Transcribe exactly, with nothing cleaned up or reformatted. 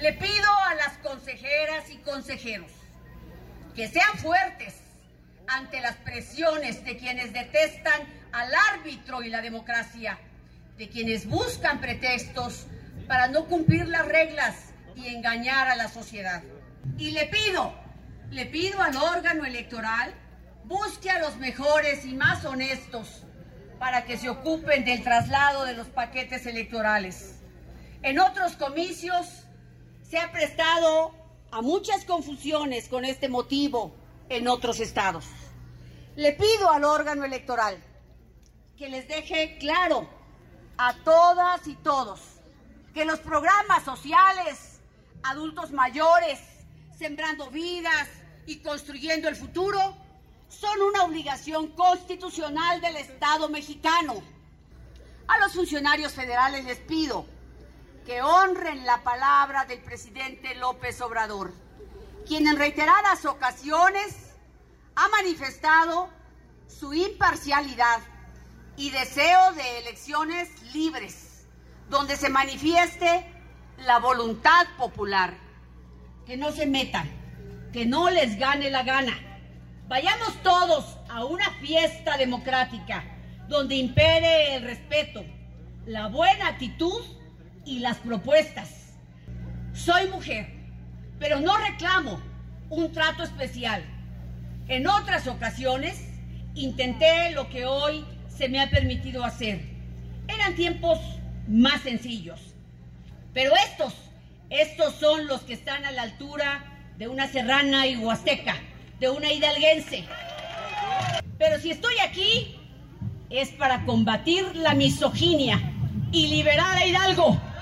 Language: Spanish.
Le pido a las consejeras y consejeros que sean fuertes ante las presiones de quienes detestan al árbitro y la democracia, de quienes buscan pretextos para no cumplir las reglas y engañar a la sociedad. Y le pido, le pido al órgano electoral, busque a los mejores y más honestos para que se ocupen del traslado de los paquetes electorales. En otros comicios se ha prestado a muchas confusiones con este motivo en otros estados. Le pido al órgano electoral que les deje claro a todas y todos que los programas sociales, adultos mayores, sembrando vidas y construyendo el futuro, son una obligación constitucional del Estado mexicano. A los funcionarios federales les pido que honren la palabra del presidente López Obrador, quien en reiteradas ocasiones ha manifestado su imparcialidad y deseo de elecciones libres, donde se manifieste la voluntad popular. Que no se metan, que no les gane la gana. Vayamos todos a una fiesta democrática donde impere el respeto, la buena actitud y las propuestas. Soy mujer, pero no reclamo un trato especial. En otras ocasiones intenté lo que hoy se me ha permitido hacer. Eran tiempos más sencillos. Pero estos, estos son los que están a la altura de una serrana y huasteca, de una hidalguense. Pero si estoy aquí, es para combatir la misoginia y liberar a Hidalgo.